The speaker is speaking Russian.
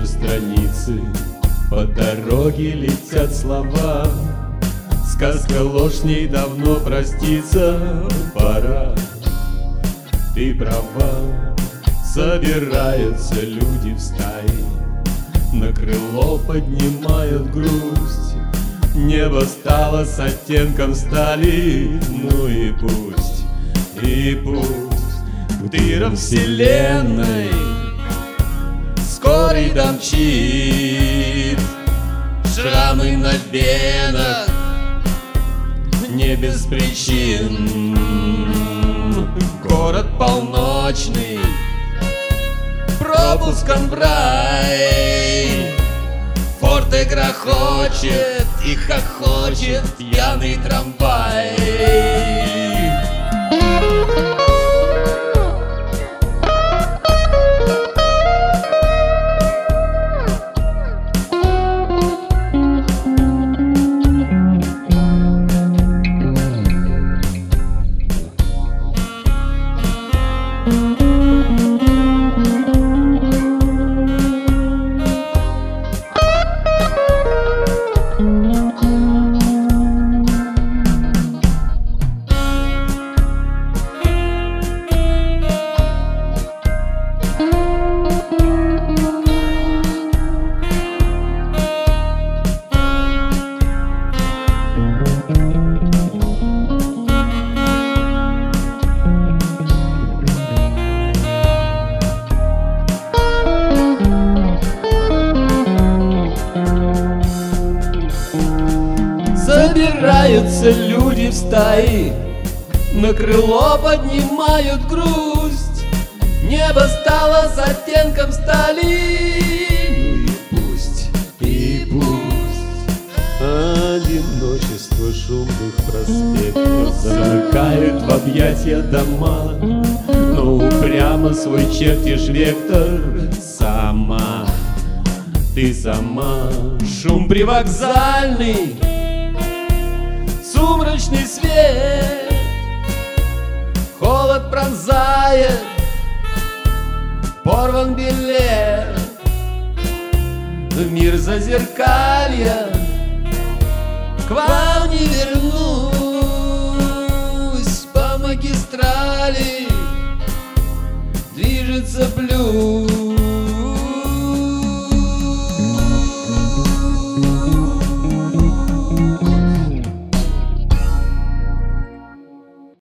страницы, по дороге летят слова. Сказка ложь, с ней давно проститься пора. Ты права, собираются люди в стаи, на крыло поднимают грусть. Небо стало с оттенком стали, ну и пусть, к дырам вселенной скорый домчит. Шрамы на венах не без причин. Город полночный, пропуском в рай. Форте грохочет и хохочет пьяный трамвай. Собираются люди в стаи, на крыло поднимают грусть. Небо стало с оттенком стали. Ну и пусть одиночество шумных проспектов замыкает в объятия дома, но упрямо свой чертишь вектор сама. Ты сама. Шум привокзальный, сумрачный свет, холод пронзает, порван билет в мир зазеркалья. К вам не вернусь, по магистрали движется блюз.